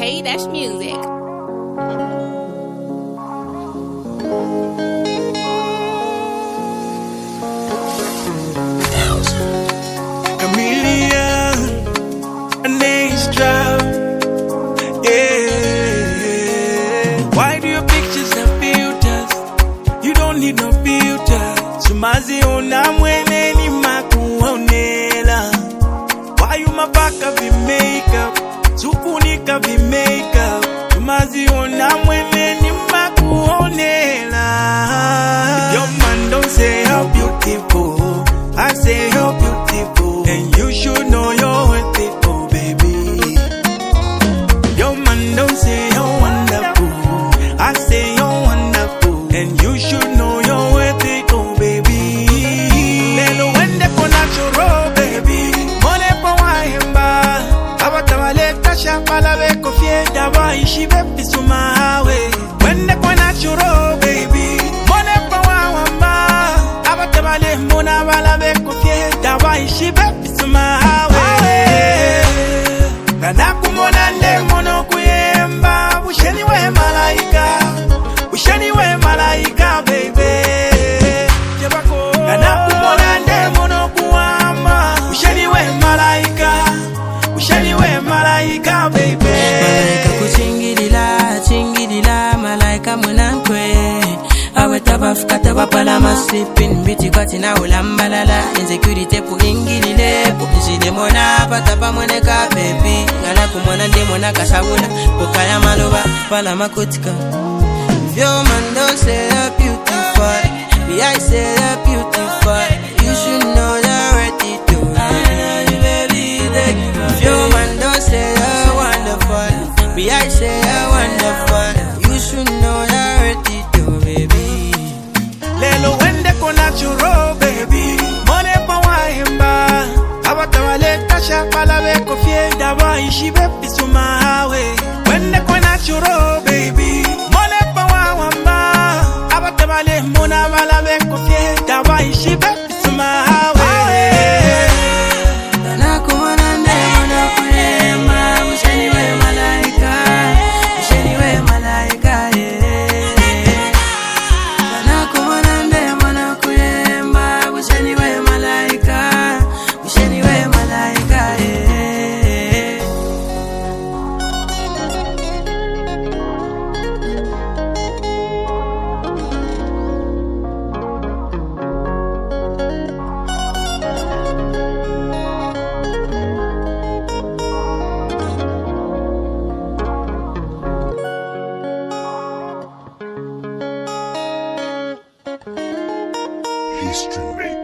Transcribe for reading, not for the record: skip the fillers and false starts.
K Dash Music. Chameleon, an ace drop, yeah. Why do your pictures have filters? You don't need no filter. Sumazi ona mwene ni makuonela. Why you mapaka vi makeup? Sukunika vi makeup. Sumazi ona mwene ni makuonela. If your man don't say how beautiful, I say you're beautiful, and you should know you're worth it, oh baby. Your man don't say you're wonderful, I say you're wonderful, and you should know you're worth it, oh baby. Lelo wende ko natural, baby. Mone pa wahemba, abatawale kasha palawe kofie dawa ishibe pisumawe. Wende ko natural, baby. Mone pa wahemba, abatawale mona walawe kofie dawa ishibe pisumawe. Kana kumona nde mono kuyemba, usheni we malaika, usheni we malaika, baby. Kana kumona nde mono kuamba, usheni we malaika, usheni we malaika, baby. Malaika kuchingilila, chingilila, malaika munankwe. Awe tabafuka tabapala masipin, biti kwa tina ulambalala. Insecurity po ingilile, po inside mona, patapa moneka, baby. Gana kumona nde mona kasabuna, pokaya maloba, pala makutika. If your man don't say you're beautiful, me I say you're beautiful, you should know you're worth it too, baby. If your man don't say you're wonderful, me I say you're wonderful, you should know you're worth it too, baby. Lelo wende ko natural, baby. Mone pa wahemba, abatawale kasha palawe kofie dawa ishibe pisumawe. Wende ko natural, baby. Mone pa wahemba, abatawale mona walawe kofie dawa ishibe pisumawe. Kana kumona nde mona kuyemba, usheni we malaika, usheni we malaika, yeah. Kana kumona nde mona kuyemba, usheni we malaika, usheni we malaika, yeah. History Maker.